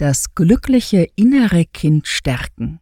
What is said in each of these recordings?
Das glückliche innere Kind stärken.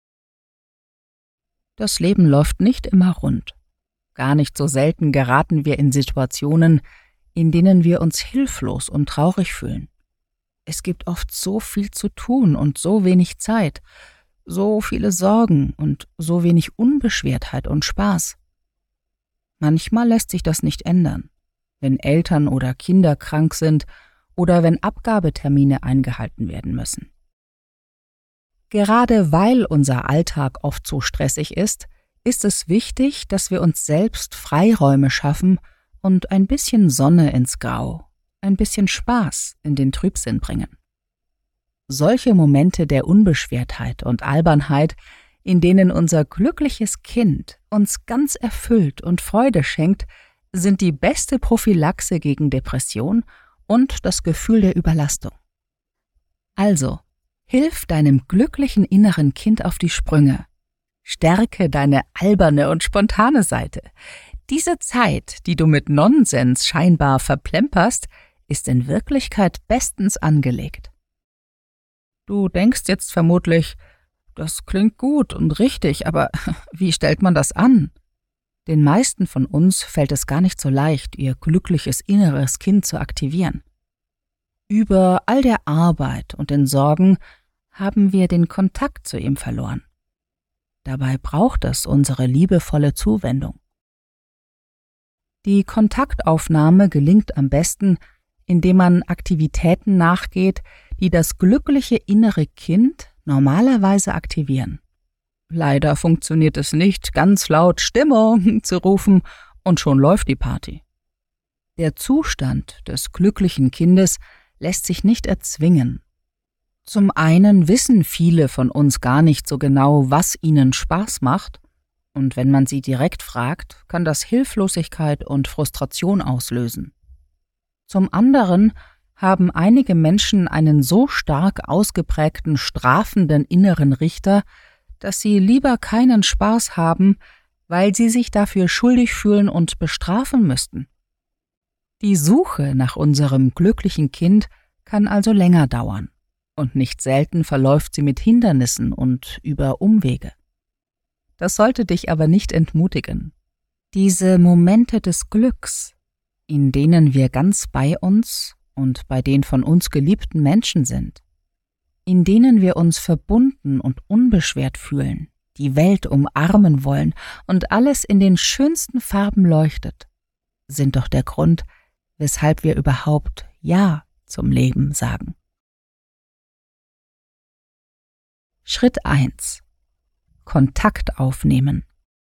Das Leben läuft nicht immer rund. Gar nicht so selten geraten wir in Situationen, in denen wir uns hilflos und traurig fühlen. Es gibt oft so viel zu tun und so wenig Zeit, so viele Sorgen und so wenig Unbeschwertheit und Spaß. Manchmal lässt sich das nicht ändern, wenn Eltern oder Kinder krank sind oder wenn Abgabetermine eingehalten werden müssen. Gerade weil unser Alltag oft so stressig ist es wichtig, dass wir uns selbst Freiräume schaffen und ein bisschen Sonne ins Grau, ein bisschen Spaß in den Trübsinn bringen. Solche Momente der Unbeschwertheit und Albernheit, in denen unser glückliches Kind uns ganz erfüllt und Freude schenkt, sind die beste Prophylaxe gegen Depression und das Gefühl der Überlastung. Also, hilf deinem glücklichen inneren Kind auf die Sprünge. Stärke deine alberne und spontane Seite. Diese Zeit, die du mit Nonsens scheinbar verplemperst, ist in Wirklichkeit bestens angelegt. Du denkst jetzt vermutlich, das klingt gut und richtig, aber wie stellt man das an? Den meisten von uns fällt es gar nicht so leicht, ihr glückliches inneres Kind zu aktivieren. Über all der Arbeit und den Sorgen haben wir den Kontakt zu ihm verloren. Dabei braucht es unsere liebevolle Zuwendung. Die Kontaktaufnahme gelingt am besten, indem man Aktivitäten nachgeht, die das glückliche innere Kind normalerweise aktivieren. Leider funktioniert es nicht, ganz laut Stimmung zu rufen und schon läuft die Party. Der Zustand des glücklichen Kindes lässt sich nicht erzwingen. Zum einen wissen viele von uns gar nicht so genau, was ihnen Spaß macht, und wenn man sie direkt fragt, kann das Hilflosigkeit und Frustration auslösen. Zum anderen haben einige Menschen einen so stark ausgeprägten strafenden inneren Richter, dass sie lieber keinen Spaß haben, weil sie sich dafür schuldig fühlen und bestrafen müssten. Die Suche nach unserem glücklichen Kind kann also länger dauern, und nicht selten verläuft sie mit Hindernissen und über Umwege. Das sollte dich aber nicht entmutigen. Diese Momente des Glücks, in denen wir ganz bei uns und bei den von uns geliebten Menschen sind, in denen wir uns verbunden und unbeschwert fühlen, die Welt umarmen wollen und alles in den schönsten Farben leuchtet, sind doch der Grund, weshalb wir überhaupt Ja zum Leben sagen. Schritt 1. Kontakt aufnehmen.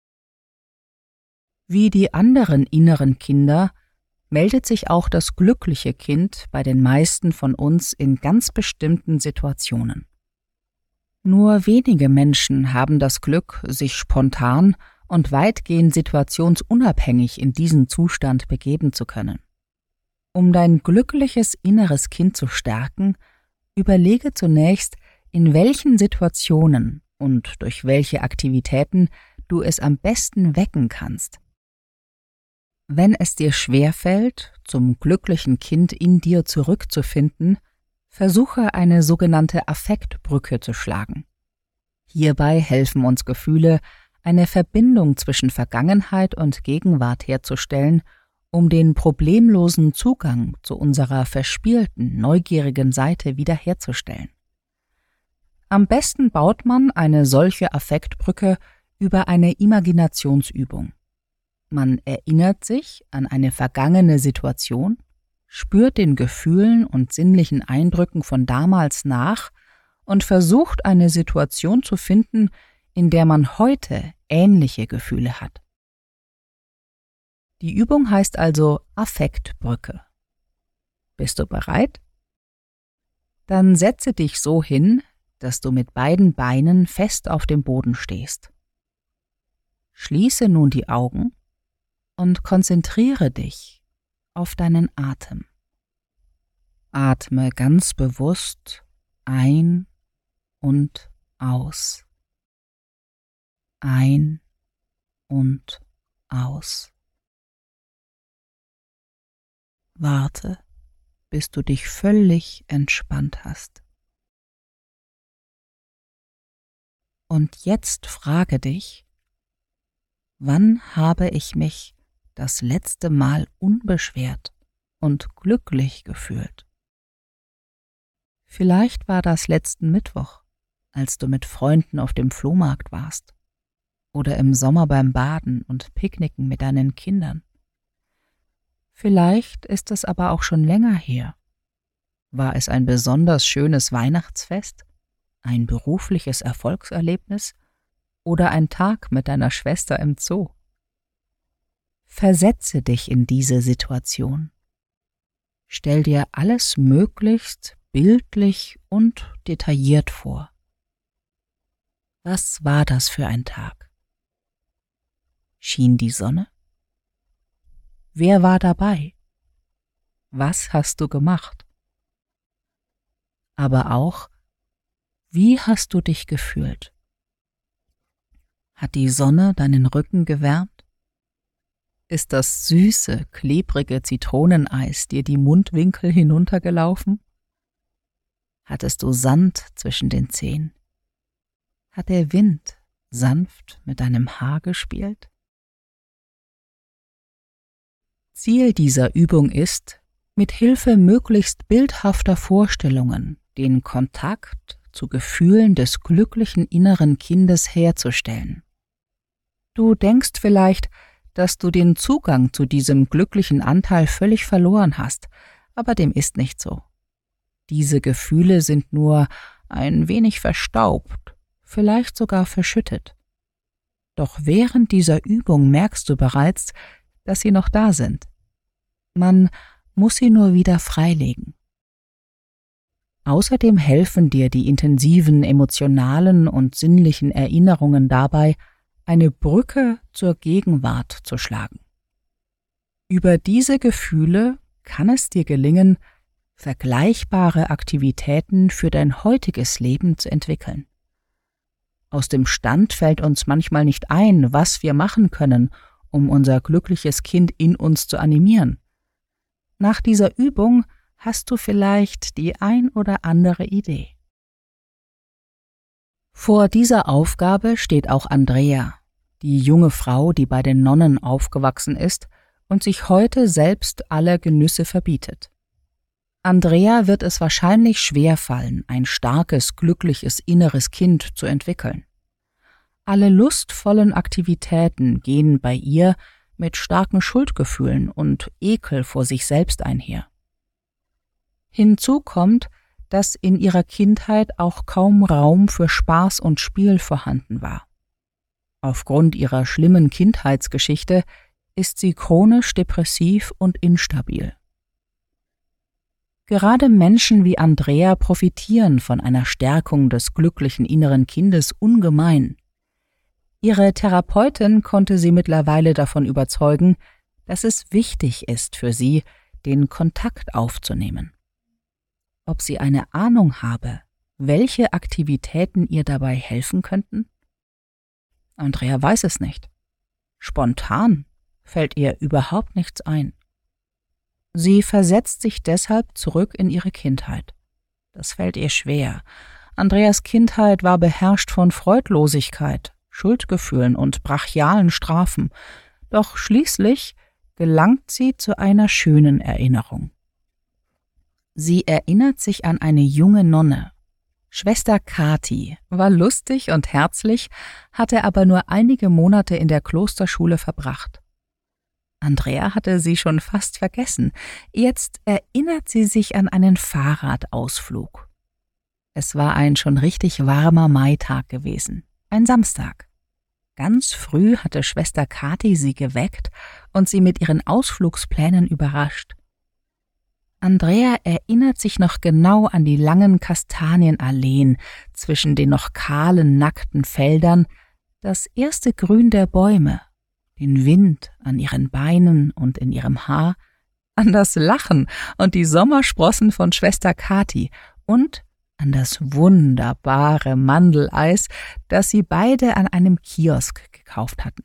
Wie die anderen inneren Kinder meldet sich auch das glückliche Kind bei den meisten von uns in ganz bestimmten Situationen. Nur wenige Menschen haben das Glück, sich spontan und weitgehend situationsunabhängig in diesen Zustand begeben zu können. Um dein glückliches inneres Kind zu stärken, überlege zunächst, in welchen Situationen und durch welche Aktivitäten du es am besten wecken kannst. Wenn es dir schwerfällt, zum glücklichen Kind in dir zurückzufinden, versuche eine sogenannte Affektbrücke zu schlagen. Hierbei helfen uns Gefühle, eine Verbindung zwischen Vergangenheit und Gegenwart herzustellen, um den problemlosen Zugang zu unserer verspielten, neugierigen Seite wiederherzustellen. Am besten baut man eine solche Affektbrücke über eine Imaginationsübung. Man erinnert sich an eine vergangene Situation, spürt den Gefühlen und sinnlichen Eindrücken von damals nach und versucht, eine Situation zu finden, in der man heute ähnliche Gefühle hat. Die Übung heißt also Affektbrücke. Bist du bereit? Dann setze dich so hin, dass du mit beiden Beinen fest auf dem Boden stehst. Schließe nun die Augen und konzentriere dich auf deinen Atem. Atme ganz bewusst ein und aus. Ein und aus. Warte, bis du dich völlig entspannt hast. Und jetzt frage dich, wann habe ich mich das letzte Mal unbeschwert und glücklich gefühlt? Vielleicht war das letzten Mittwoch, als du mit Freunden auf dem Flohmarkt warst, oder im Sommer beim Baden und Picknicken mit deinen Kindern. Vielleicht ist es aber auch schon länger her. War es ein besonders schönes Weihnachtsfest, ein berufliches Erfolgserlebnis oder ein Tag mit deiner Schwester im Zoo? Versetze dich in diese Situation. Stell dir alles möglichst bildlich und detailliert vor. Was war das für ein Tag? Schien die Sonne? Wer war dabei? Was hast du gemacht? Aber auch, wie hast du dich gefühlt? Hat die Sonne deinen Rücken gewärmt? Ist das süße, klebrige Zitroneneis dir die Mundwinkel hinuntergelaufen? Hattest du Sand zwischen den Zehen? Hat der Wind sanft mit deinem Haar gespielt? Ziel dieser Übung ist, mit Hilfe möglichst bildhafter Vorstellungen den Kontakt zu Gefühlen des glücklichen inneren Kindes herzustellen. Du denkst vielleicht, dass du den Zugang zu diesem glücklichen Anteil völlig verloren hast, aber dem ist nicht so. Diese Gefühle sind nur ein wenig verstaubt, vielleicht sogar verschüttet. Doch während dieser Übung merkst du bereits, dass sie noch da sind. Man muss sie nur wieder freilegen. Außerdem helfen dir die intensiven emotionalen und sinnlichen Erinnerungen dabei, eine Brücke zur Gegenwart zu schlagen. Über diese Gefühle kann es dir gelingen, vergleichbare Aktivitäten für dein heutiges Leben zu entwickeln. Aus dem Stand fällt uns manchmal nicht ein, was wir machen können, um unser glückliches Kind in uns zu animieren. Nach dieser Übung hast du vielleicht die ein oder andere Idee. Vor dieser Aufgabe steht auch Andrea, die junge Frau, die bei den Nonnen aufgewachsen ist und sich heute selbst alle Genüsse verbietet. Andrea wird es wahrscheinlich schwerfallen, ein starkes, glückliches inneres Kind zu entwickeln. Alle lustvollen Aktivitäten gehen bei ihr mit starken Schuldgefühlen und Ekel vor sich selbst einher. Hinzu kommt, dass in ihrer Kindheit auch kaum Raum für Spaß und Spiel vorhanden war. Aufgrund ihrer schlimmen Kindheitsgeschichte ist sie chronisch depressiv und instabil. Gerade Menschen wie Andrea profitieren von einer Stärkung des glücklichen inneren Kindes ungemein. Ihre Therapeutin konnte sie mittlerweile davon überzeugen, dass es wichtig ist für sie, den Kontakt aufzunehmen. Ob sie eine Ahnung habe, welche Aktivitäten ihr dabei helfen könnten? Andrea weiß es nicht. Spontan fällt ihr überhaupt nichts ein. Sie versetzt sich deshalb zurück in ihre Kindheit. Das fällt ihr schwer. Andreas Kindheit war beherrscht von Freudlosigkeit, Schuldgefühlen und brachialen Strafen. Doch schließlich gelangt sie zu einer schönen Erinnerung. Sie erinnert sich an eine junge Nonne. Schwester Kathi war lustig und herzlich, hatte aber nur einige Monate in der Klosterschule verbracht. Andrea hatte sie schon fast vergessen. Jetzt erinnert sie sich an einen Fahrradausflug. Es war ein schon richtig warmer Maitag gewesen, ein Samstag. Ganz früh hatte Schwester Kathi sie geweckt und sie mit ihren Ausflugsplänen überrascht. Andrea erinnert sich noch genau an die langen Kastanienalleen zwischen den noch kahlen, nackten Feldern, das erste Grün der Bäume, den Wind an ihren Beinen und in ihrem Haar, an das Lachen und die Sommersprossen von Schwester Kathi und an das wunderbare Mandeleis, das sie beide an einem Kiosk gekauft hatten.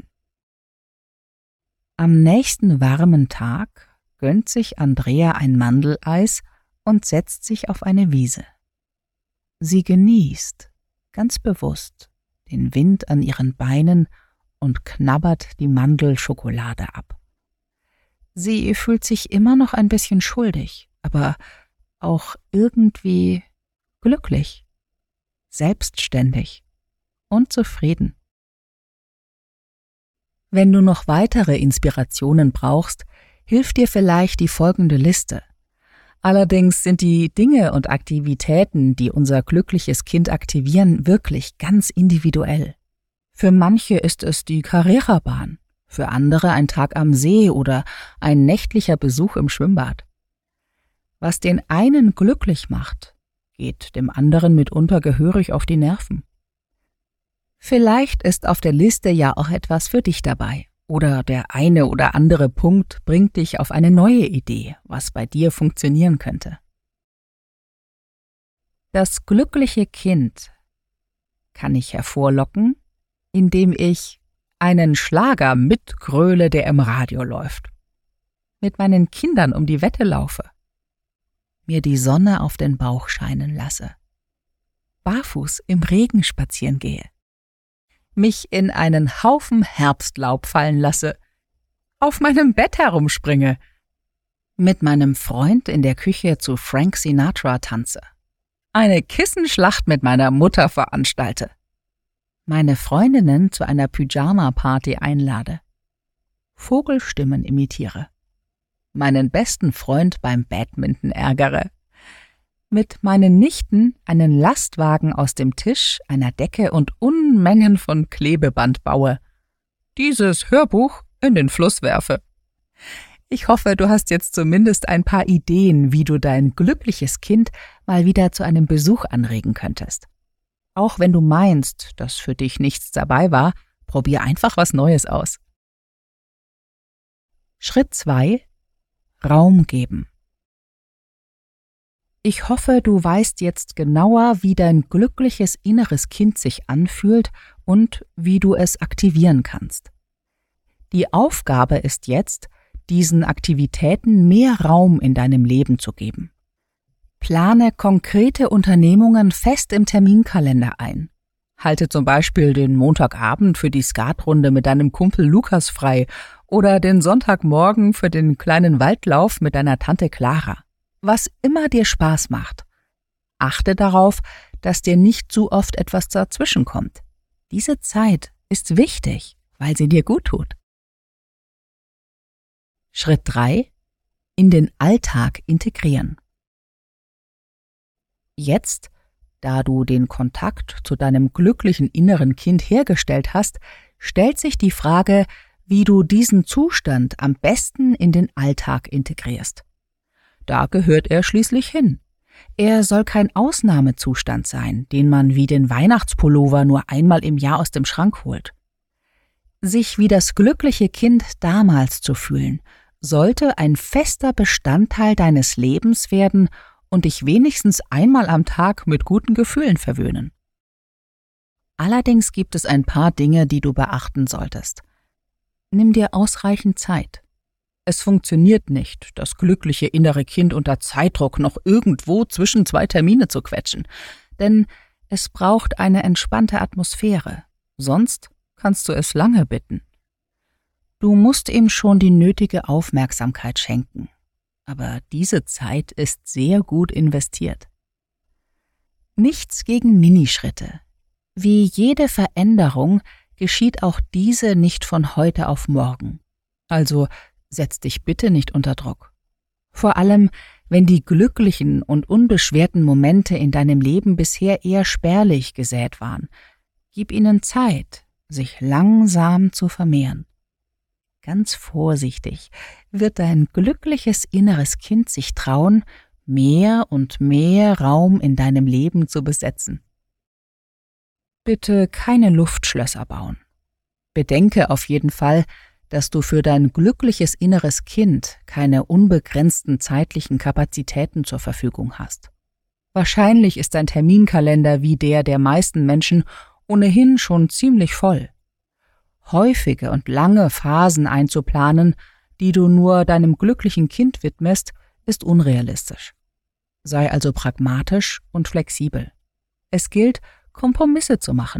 Am nächsten warmen Tag gönnt sich Andrea ein Mandeleis und setzt sich auf eine Wiese. Sie genießt, ganz bewusst, den Wind an ihren Beinen und knabbert die Mandelschokolade ab. Sie fühlt sich immer noch ein bisschen schuldig, aber auch irgendwie glücklich, selbstständig und zufrieden. Wenn du noch weitere Inspirationen brauchst, hilft dir vielleicht die folgende Liste. Allerdings sind die Dinge und Aktivitäten, die unser glückliches Kind aktivieren, wirklich ganz individuell. Für manche ist es die Carrera-Bahn, für andere ein Tag am See oder ein nächtlicher Besuch im Schwimmbad. Was den einen glücklich macht, geht dem anderen mitunter gehörig auf die Nerven. Vielleicht ist auf der Liste ja auch etwas für dich dabei. Oder der eine oder andere Punkt bringt dich auf eine neue Idee, was bei dir funktionieren könnte. Das glückliche Kind kann ich hervorlocken, indem ich einen Schlager mitgröle, der im Radio läuft, mit meinen Kindern um die Wette laufe, mir die Sonne auf den Bauch scheinen lasse, barfuß im Regen spazieren gehe, mich in einen Haufen Herbstlaub fallen lasse, auf meinem Bett herumspringe, mit meinem Freund in der Küche zu Frank Sinatra tanze, eine Kissenschlacht mit meiner Mutter veranstalte, meine Freundinnen zu einer Pyjama-Party einlade, Vogelstimmen imitiere, meinen besten Freund beim Badminton ärgere, mit meinen Nichten einen Lastwagen aus dem Tisch, einer Decke und Unmengen von Klebeband baue, dieses Hörbuch in den Fluss werfe. Ich hoffe, du hast jetzt zumindest ein paar Ideen, wie du dein glückliches Kind mal wieder zu einem Besuch anregen könntest. Auch wenn du meinst, dass für dich nichts dabei war, probier einfach was Neues aus. Schritt 2: Raum geben. Ich hoffe, du weißt jetzt genauer, wie dein glückliches inneres Kind sich anfühlt und wie du es aktivieren kannst. Die Aufgabe ist jetzt, diesen Aktivitäten mehr Raum in deinem Leben zu geben. Plane konkrete Unternehmungen fest im Terminkalender ein. Halte zum Beispiel den Montagabend für die Skatrunde mit deinem Kumpel Lukas frei oder den Sonntagmorgen für den kleinen Waldlauf mit deiner Tante Clara. Was immer dir Spaß macht. Achte darauf, dass dir nicht zu oft etwas dazwischenkommt. Diese Zeit ist wichtig, weil sie dir gut tut. Schritt 3: In den Alltag integrieren. Jetzt, da du den Kontakt zu deinem glücklichen inneren Kind hergestellt hast, stellt sich die Frage, wie du diesen Zustand am besten in den Alltag integrierst. Da gehört er schließlich hin. Er soll kein Ausnahmezustand sein, den man wie den Weihnachtspullover nur einmal im Jahr aus dem Schrank holt. Sich wie das glückliche Kind damals zu fühlen, sollte ein fester Bestandteil deines Lebens werden und dich wenigstens einmal am Tag mit guten Gefühlen verwöhnen. Allerdings gibt es ein paar Dinge, die du beachten solltest. Nimm dir ausreichend Zeit. Es funktioniert nicht, das glückliche innere Kind unter Zeitdruck noch irgendwo zwischen 2 Termine zu quetschen, denn es braucht eine entspannte Atmosphäre, sonst kannst du es lange bitten. Du musst ihm schon die nötige Aufmerksamkeit schenken, aber diese Zeit ist sehr gut investiert. Nichts gegen Minischritte. Wie jede Veränderung geschieht auch diese nicht von heute auf morgen. Also setz dich bitte nicht unter Druck. Vor allem, wenn die glücklichen und unbeschwerten Momente in deinem Leben bisher eher spärlich gesät waren. Gib ihnen Zeit, sich langsam zu vermehren. Ganz vorsichtig wird dein glückliches inneres Kind sich trauen, mehr und mehr Raum in deinem Leben zu besetzen. Bitte keine Luftschlösser bauen. Bedenke auf jeden Fall, dass du für dein glückliches inneres Kind keine unbegrenzten zeitlichen Kapazitäten zur Verfügung hast. Wahrscheinlich ist dein Terminkalender wie der meisten Menschen ohnehin schon ziemlich voll. Häufige und lange Phasen einzuplanen, die du nur deinem glücklichen Kind widmest, ist unrealistisch. Sei also pragmatisch und flexibel. Es gilt, Kompromisse zu machen,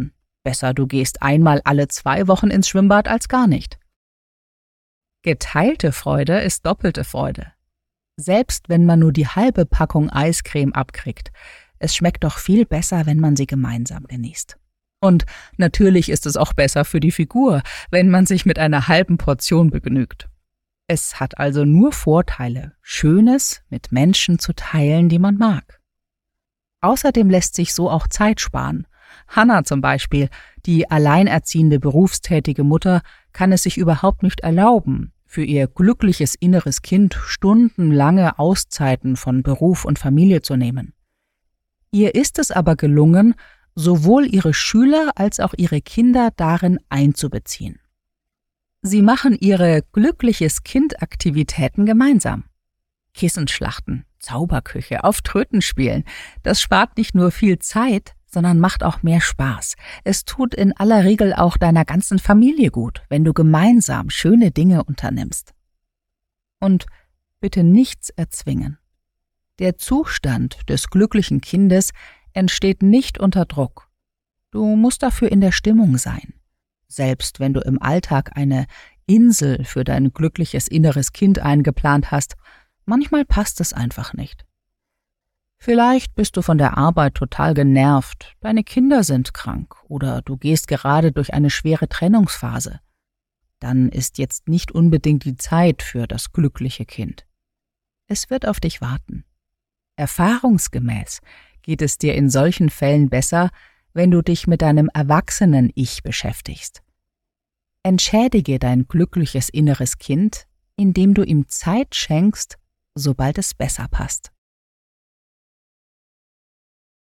Besser, du gehst einmal alle 2 Wochen ins Schwimmbad als gar nicht. Geteilte Freude ist doppelte Freude. Selbst wenn man nur die halbe Packung Eiscreme abkriegt, es schmeckt doch viel besser, wenn man sie gemeinsam genießt. Und natürlich ist es auch besser für die Figur, wenn man sich mit einer halben Portion begnügt. Es hat also nur Vorteile, Schönes mit Menschen zu teilen, die man mag. Außerdem lässt sich so auch Zeit sparen. Hannah zum Beispiel, die alleinerziehende berufstätige Mutter, kann es sich überhaupt nicht erlauben, für ihr glückliches inneres Kind stundenlange Auszeiten von Beruf und Familie zu nehmen. Ihr ist es aber gelungen, sowohl ihre Schüler als auch ihre Kinder darin einzubeziehen. Sie machen ihre glückliches Kind-Aktivitäten gemeinsam. Kissenschlachten, Zauberküche, auf Tröten spielen, das spart nicht nur viel Zeit, sondern macht auch mehr Spaß. Es tut in aller Regel auch deiner ganzen Familie gut, wenn du gemeinsam schöne Dinge unternimmst. Und bitte nichts erzwingen. Der Zustand des glücklichen Kindes entsteht nicht unter Druck. Du musst dafür in der Stimmung sein. Selbst wenn du im Alltag eine Insel für dein glückliches inneres Kind eingeplant hast, manchmal passt es einfach nicht. Vielleicht bist du von der Arbeit total genervt, deine Kinder sind krank oder du gehst gerade durch eine schwere Trennungsphase. Dann ist jetzt nicht unbedingt die Zeit für das glückliche Kind. Es wird auf dich warten. Erfahrungsgemäß geht es dir in solchen Fällen besser, wenn du dich mit deinem erwachsenen Ich beschäftigst. Entschädige dein glückliches inneres Kind, indem du ihm Zeit schenkst, sobald es besser passt.